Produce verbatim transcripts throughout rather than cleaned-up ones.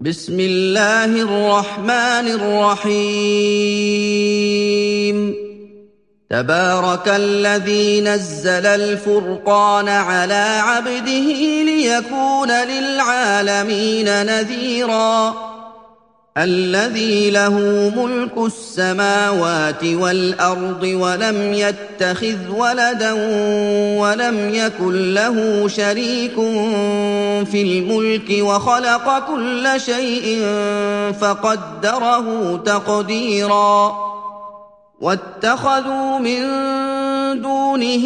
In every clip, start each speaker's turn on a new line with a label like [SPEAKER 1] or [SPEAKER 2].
[SPEAKER 1] بسم الله الرحمن الرحيم تبارك الذي نزل الفرقان على عبده ليكون للعالمين نذيرا الذي له ملك السماوات والأرض ولم يتخذ ولدا ولم يكن له شريك في الملك وخلق كل شيء فقدره تقديرا واتخذوا من دونه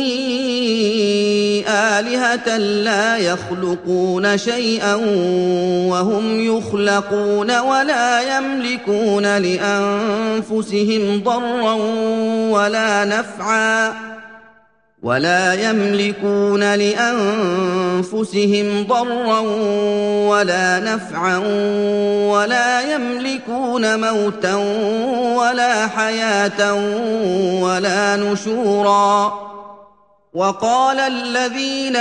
[SPEAKER 1] آلهة لا يخلقون شيئا وهم يخلقون ولا يملكون لأنفسهم ضرا ولا نفعا ولا يملكون لأنفسهم ضرا ولا نفعا ولا يملكون موتا ولا حياة ولا نشورا وقال الذين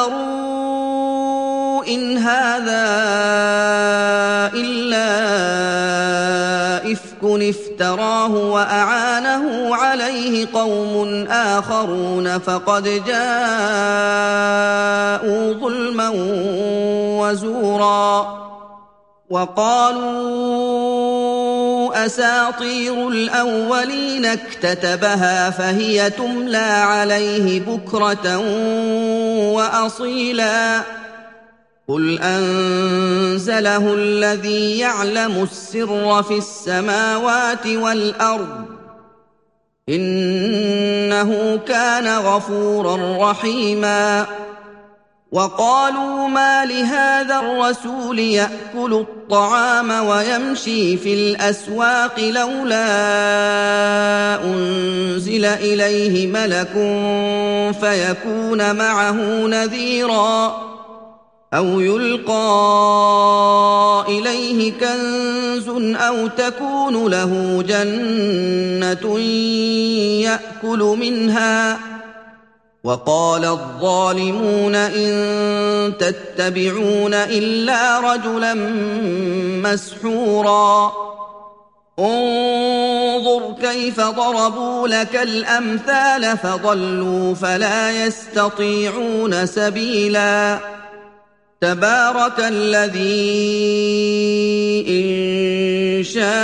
[SPEAKER 1] كفروا إن هذا إلا إفك افتراه وأعانه عليه قوم آخرون فقد جاءوا ظلما وزورا وقالوا أساطير الأولين اكتتبها فهي تملى عليه بكرة وأصيلا قل أنزله الذي يعلم السر في السماوات والأرض إنه كان غفورا رحيما وقالوا ما لهذا الرسول يأكل الطعام ويمشي في الأسواق لولا أنزل إليه ملك فيكون معه نذيرا أو يلقى إليه كنز أو تكون له جنة يأكل منها وقال الظالمون إن تتبعون إلا رجلا مسحورا انظر كيف ضربوا لك الأمثال فضلوا فلا يستطيعون سبيلا تبارك الذي إن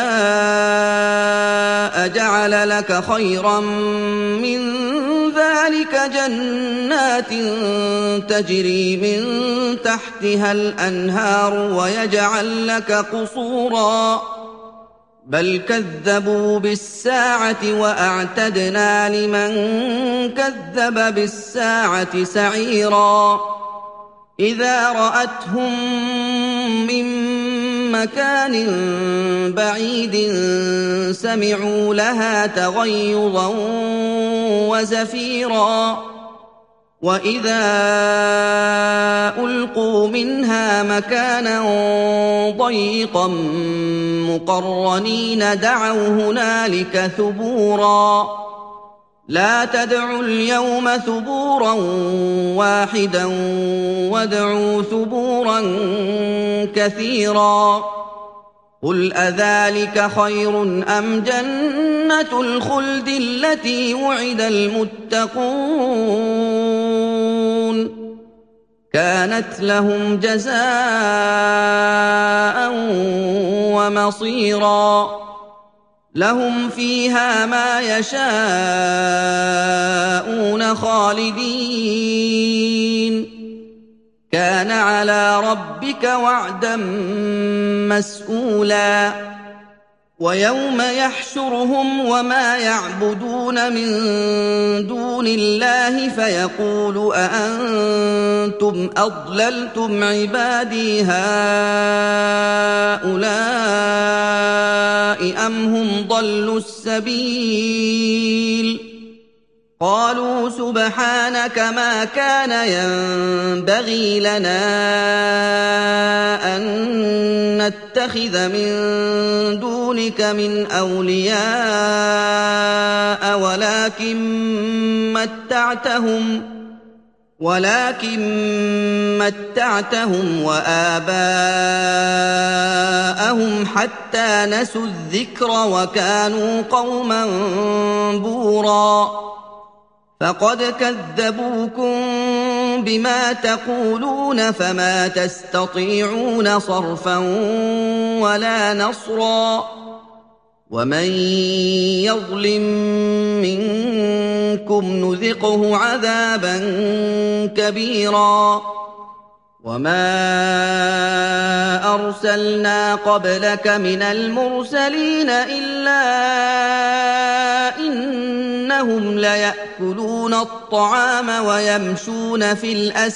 [SPEAKER 1] شاء جعل لك خيرا من ذلك جنات تجري من تحتها الأنهار ويجعل لك قصورا بل كذبوا بالساعة وأعتدنا لمن كذب بالساعة سعيرا إذا رأتهم من مكان بعيد سمعوا لها تغيظا وزفيرا وإذا ألقوا منها مكانا ضيقا مقرنين دعوا هنالك ثبورا لا تدعوا اليوم ثبورا واحدا وادعوا ثبورا كثيرا قل أذلك خير أم جنة الخلد التي وعد المتقون كانت لهم جزاء ومصيرا لهم فيها ما يشاءون خالدين كان على ربك وعدا مسئولا ويوم يحشرهم وما يعبدون من دون الله فيقول أأنتم أضللتم عبادي هؤلاء أم هم ضلوا السبيل قالوا سبحانك ما كان ينبغي لنا أن نتخذ من دونك من أولياء ولكن متعتهم ولكن متعتهم وآباءهم فأخذناهم حتى نسوا الذكر وكانوا قوما بورا فقد كذبوكم بما تقولون فما تستطيعون صرفا ولا نصرا ومن يظلم منكم نذقه عذابا كبيرا وما أرسلنا قبلك من المرسلين إلا إنهم ليأكلون الطعام ويمشون في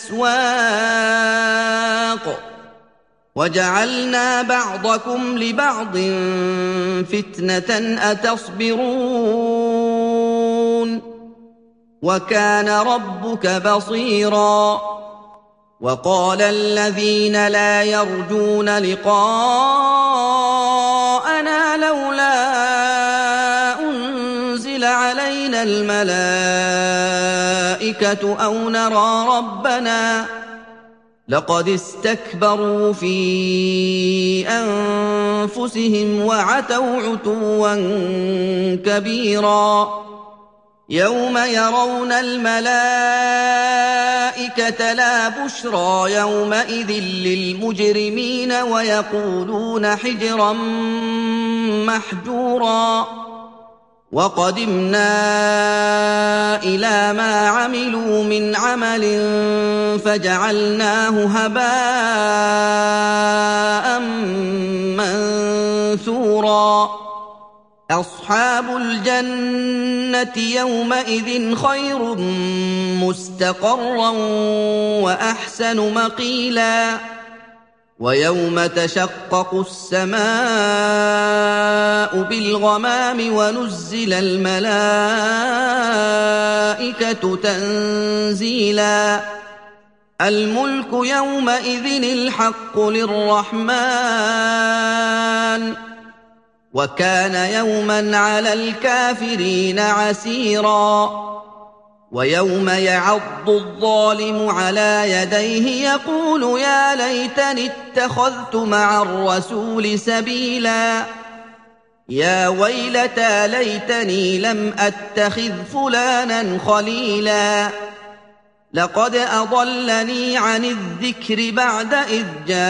[SPEAKER 1] الأسواق وجعلنا بعضكم لبعض فتنة أتصبرون وكان ربك بصيرا وقال الذين لا يرجون لقاءنا لولا أنزل علينا الملائكة أو نرى ربنا لقد استكبروا في أنفسهم وعتوا عتوا كبيرا يوم يرون الملائكة لا بشرى يومئذ للمجرمين ويقولون حجرا محجورا وقدمنا إلى ما عملوا من عمل فجعلناه هباء منثورا أصحاب الجنة يومئذ خير مستقرا وأحسن مقيلا ويوم تشقق السماء بالغمام ونزل الملائكة تنزيلا الملك يومئذ الحق للرحمن وكان يوما على الكافرين عسيرا ويوم يعض الظالم على يديه يقول يا ليتني اتخذت مع الرسول سبيلا يا ويلتى ليتني لم أتخذ فلانا خليلا لقد أضلني عن الذكر بعد إذ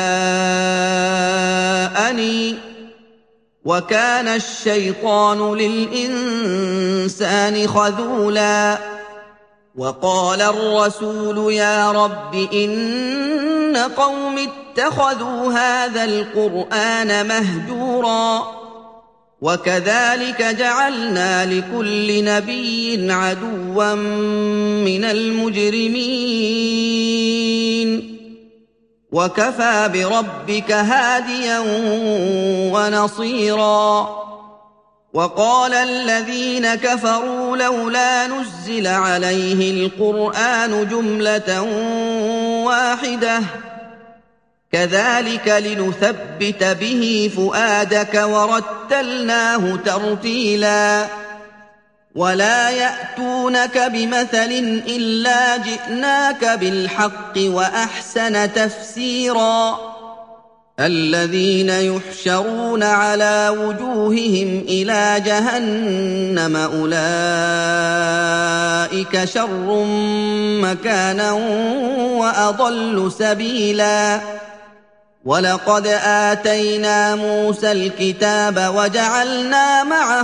[SPEAKER 1] جاءني وكان الشيطان للإنسان خذولا وقال الرسول يا رب إن قوم اتخذوا هذا القرآن مهجورا وكذلك جعلنا لكل نبي عدوا من المجرمين وكفى بربك هاديا ونصيرا وقال الذين كفروا لولا نزل عليه القرآن جملة واحدة كذلك لنثبت به فؤادك ورتلناه ترتيلا ولا يأتونك بمثل إلا جئناك بالحق وأحسن تفسيرا الذين يحشرون على وجوههم إلى جهنم أولئك شر مكانا وأضل سبيلا ولقد آتينا موسى الكتاب وجعلنا معه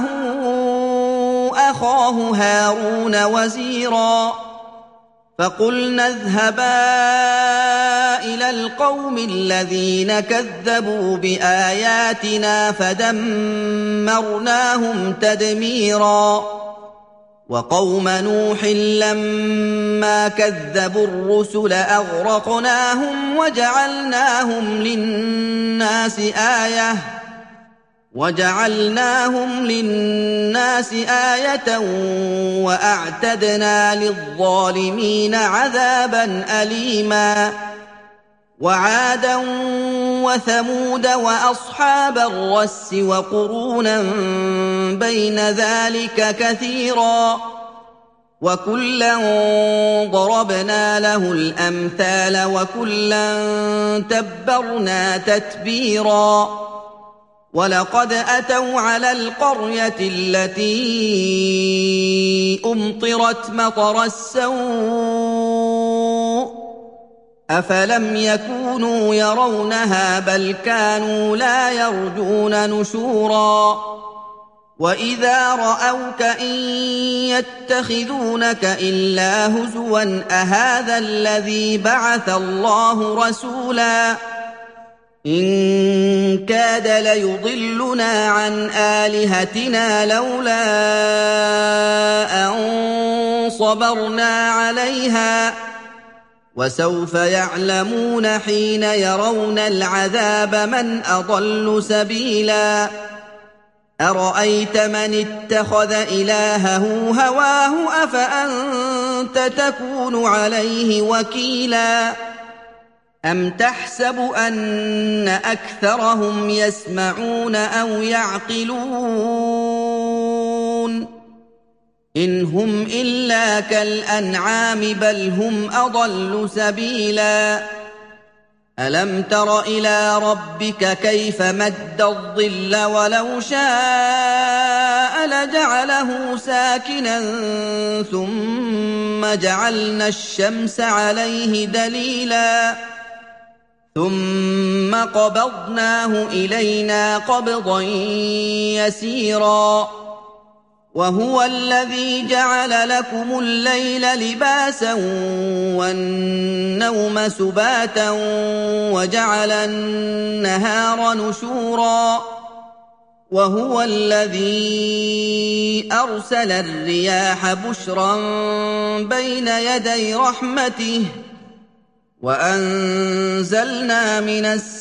[SPEAKER 1] أخاه هارون وزيرا فقلنا اذهبا إلى القوم الذين كذبوا بآياتنا فدمرناهم تدميرا وقوم نوح لما كذبوا الرسل أغرقناهم وجعلناهم للناس آية وجعلناهم للناس آية وأعتدنا للظالمين عذابا أليما وعادا وثمود وأصحاب الرس وقرونا بين ذلك كثيرا وكلا ضربنا له الأمثال وكلا تبرنا تتبيرا وَلَقَدْ أَتَوْا عَلَى الْقَرْيَةِ الَّتِي أُمْطِرَتْ مَطَرَ السَّوْءِ أَفَلَمْ يَكُونُوا يَرَوْنَهَا بَلْ كَانُوا لَا يَرْجُونَ نُشُورًا وَإِذَا رَأَوْكَ إِن يَتَّخِذُونَكَ إِلَّا هُزُوًا أَهَٰذَا الَّذِي بَعَثَ اللَّهُ رَسُولًا إِن كَادَ لَيُضِلُّنَا عَنْ آلِهَتِنَا لَوْلَا أَن صَبَرْنَا عَلَيْهَا ۚ وَسَوْفَ يَعْلَمُونَ حِينَ يَرَوْنَ الْعَذَابَ مَنْ أَضَلُّ سَبِيلًا أَرَأَيْتَ مَنِ اتَّخَذَ إِلَٰهَهُ هَوَاهُ أَفَأَنتَ تَكُونُ عَلَيْهِ وَكِيلًا أَمْ تَحْسَبُ أَنَّ أَكْثَرَهُمْ يَسْمَعُونَ أَوْ يَعْقِلُونَ إِنْ هُمْ إِلَّا كَالْأَنْعَامِ بَلْ هُمْ أَضَلُّ سَبِيلًا أَلَمْ تَرَ إِلَىٰ رَبِّكَ كَيْفَ مَدَّ الظِّلَّ وَلَوْ شَاءَ لَجَعَلَهُ سَاكِنًا ثُمَّ جَعَلْنَا الشَّمْسَ عَلَيْهِ دَلِيلًا ثُمَّ قَبَضْنَاهُ إِلَيْنَا قَبْضًا يَسِيرًا وَهُوَ الَّذِي جَعَلَ لَكُمُ اللَّيْلَ لِبَاسًا وَالنَّوْمَ سُبَاتًا وَجَعَلَ النَّهَارَ نُشُورًا وَهُوَ الَّذِي أَرْسَلَ الرِّيَاحَ بُشْرًا بَيْنَ يَدَيْ رَحْمَتِهِ وَأَنزَلْنَا مِنَ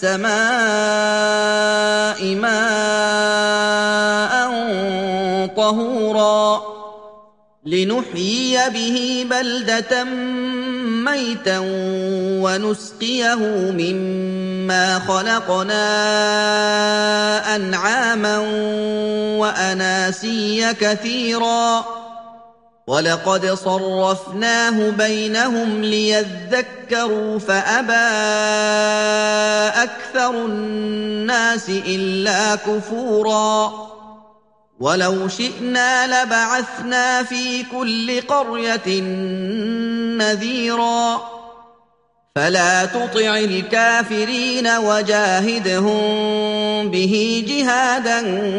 [SPEAKER 1] السَّمَاءِ مَاءً طَهُورًا لِنُحْيِيَ بِهِ بَلْدَةً مَّيْتًا وَنُسْقِيَهُ مِمَّا خَلَقْنَا أَنْعَامًا وَأَنَاسِيَّ كَثِيرًا وَلَقَدْ صَرَّفْنَاهُ بَيْنَهُمْ لِيَذَّكَّرُوا فَأَبَىٰ أَكْثَرُ النَّاسِ إِلَّا كُفُورًا وَلَوْ شِئْنَا لَبَعَثْنَا فِي كُلِّ قَرْيَةٍ نَّذِيرًا فَلَا تُطِعِ الْكَافِرِينَ وَجَاهِدْهُم بِهِ جِهَادًا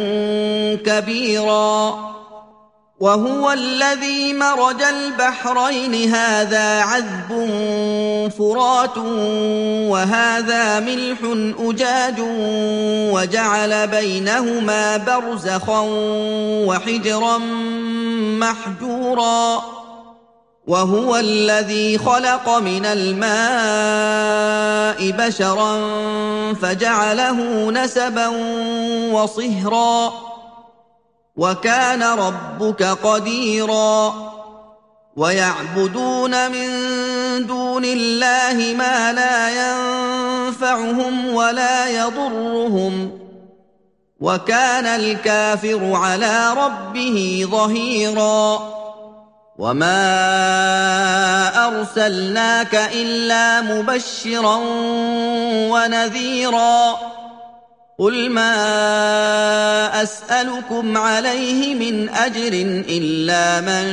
[SPEAKER 1] كَبِيرًا وَهُوَ الَّذِي مَرَجَ الْبَحْرَيْنِ هَٰذَا عَذْبٌ فُرَاتٌ وَهَٰذَا مِلْحٌ أُجَاجٌ وَجَعَلَ بَيْنَهُمَا بَرْزَخًا وَحِجْرًا مَّحْجُورًا وَهُوَ الَّذِي خَلَقَ مِنَ الْمَاءِ بَشَرًا فَجَعَلَهُ نَسَبًا وَصِهْرًا وَكَانَ رَبُّكَ قَدِيرًا وَيَعْبُدُونَ مِن دُونِ اللَّهِ مَا لَا يَنفَعُهُمْ وَلَا يَضُرُّهُمْ وَكَانَ الْكَافِرُ عَلَىٰ رَبِّهِ ظَهِيرًا وَمَا أَرْسَلْنَاكَ إِلَّا مُبَشِّرًا وَنَذِيرًا قُلْ مَا أَسْأَلُكُمْ عَلَيْهِ مِنْ أَجْرٍ إِلَّا مَن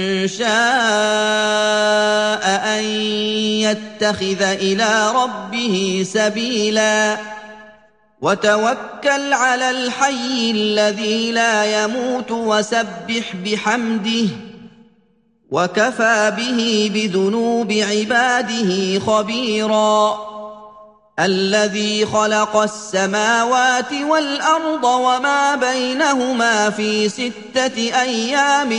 [SPEAKER 1] شَاءَ أَن يَتَّخِذَ إِلَىٰ رَبِّهِ سَبِيلًا وَتَوَكَّلْ عَلَى الْحَيِّ الَّذِي لَا يَمُوتُ وَسَبِّحْ بِحَمْدِهِ وَكَفَىٰ بِهِ بِذُنُوبِ عِبَادِهِ خَبِيرًا الَّذِي خَلَقَ السَّمَاوَاتِ وَالْأَرْضَ وَمَا بَيْنَهُمَا فِي سِتَّةِ أَيَّامٍ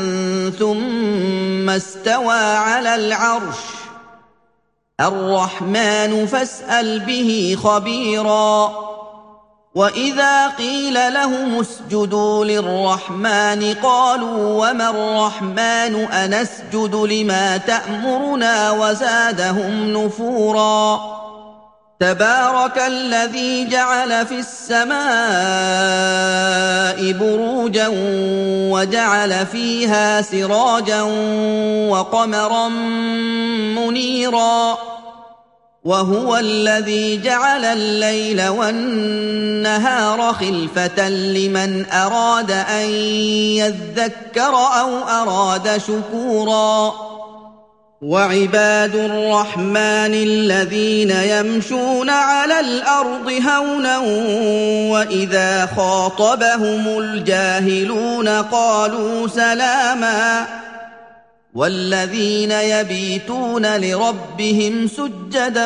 [SPEAKER 1] ثُمَّ اسْتَوَىٰ عَلَى الْعَرْشِ الرَّحْمَٰنُ فَاسْأَلْ بِهِ خَبِيرًا وَإِذَا قِيلَ لَهُمُ اسْجُدُوا لِلرَّحْمَٰنِ قَالُوا وَمَا الرَّحْمَٰنُ أَنَسْجُدُ لِمَا تَأْمُرُنَا وَزَادَهُمْ نُفُورًا تَبَارَكَ الَّذِي جَعَلَ فِي السَّمَاءِ بُرُوجًا وَجَعَلَ فِيهَا سِرَاجًا وَقَمَرًا مُّنِيرًا وهو الذي جعل الليل والنهار خلفة لمن أراد أن يذكر أو أراد شكورا وعباد الرحمن الذين يمشون على الأرض هونا وإذا خاطبهم الجاهلون قالوا سلاما والذين يبيتون لربهم سجدا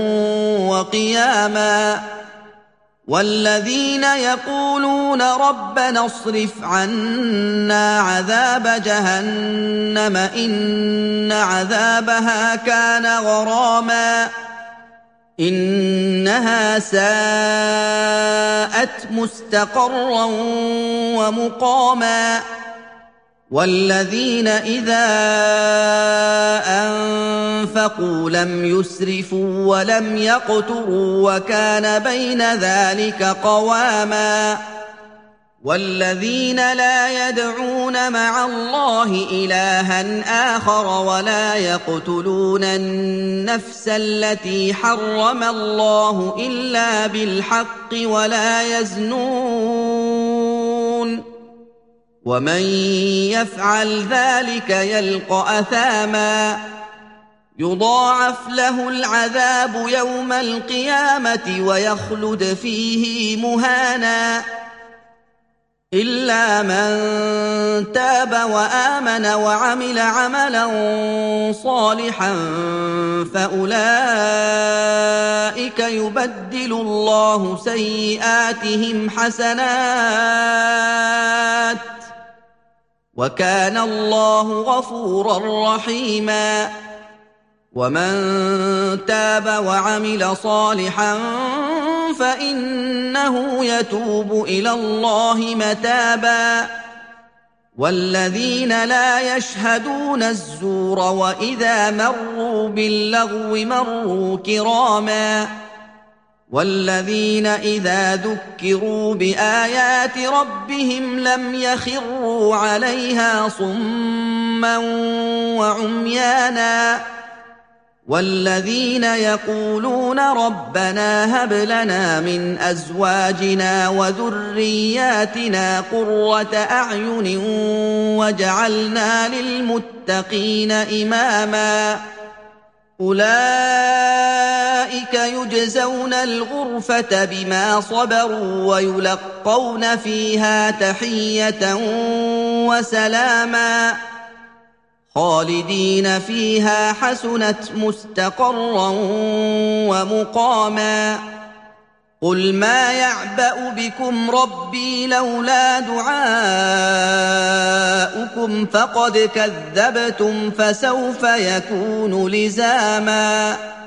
[SPEAKER 1] وقياما والذين يقولون ربنا اصرف عنا عذاب جهنم إن عذابها كان غراما إنها ساءت مستقرا ومقاما والذين إذا أنفقوا لم يسرفوا ولم يقتروا وكان بين ذلك قواما والذين لا يدعون مع الله إلها آخر ولا يقتلون النفس التي حرم الله إلا بالحق ولا يزنون ومن يفعل ذلك يلق أثاما يضاعف له العذاب يوم القيامة ويخلد فيه مهانا إلا من تاب وآمن وعمل عملا صالحا فأولئك يبدل الله سيئاتهم حسنات وكان الله غفورا رحيما ومن تاب وعمل صالحا فإنه يتوب إلى الله متابا والذين لا يشهدون الزور وإذا مروا باللغو مروا كراما والذين إذا ذكروا بآيات ربهم لم يخروا عليها صما وعميانا والذين يقولون ربنا هب لنا من أزواجنا وذرياتنا قرة أعين واجعلنا للمتقين إماما أولئك يجزون الغرفة بما صبروا ويلقون فيها تحية وسلاما خالدين فيها حسنت مستقرا ومقاما قل ما يعبأ بكم ربي لولا دعاؤكم فقد كذبتم فسوف يكون لزاما